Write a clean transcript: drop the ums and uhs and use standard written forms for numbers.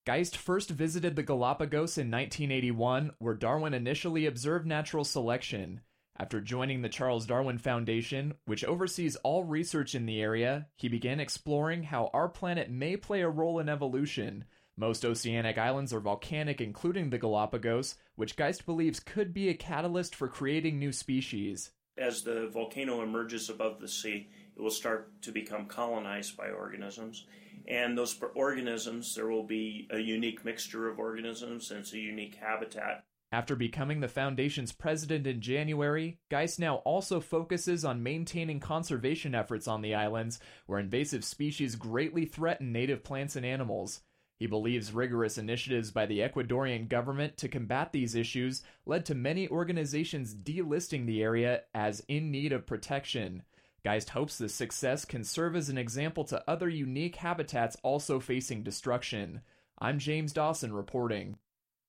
Geist first visited the Galapagos in 1981, where Darwin initially observed natural selection. After joining the Charles Darwin Foundation, which oversees all research in the area, he began exploring how our planet may play a role in evolution. Most oceanic islands are volcanic, including the Galapagos, which Geist believes could be a catalyst for creating new species. As the volcano emerges above the sea, it will start to become colonized by organisms. And those organisms, there will be a unique mixture of organisms, and it's a unique habitat. After becoming the Foundation's president in January, Geist now also focuses on maintaining conservation efforts on the islands, where invasive species greatly threaten native plants and animals. He believes rigorous initiatives by the Ecuadorian government to combat these issues led to many organizations delisting the area as in need of protection. Geist hopes this success can serve as an example to other unique habitats also facing destruction. I'm James Dawson reporting.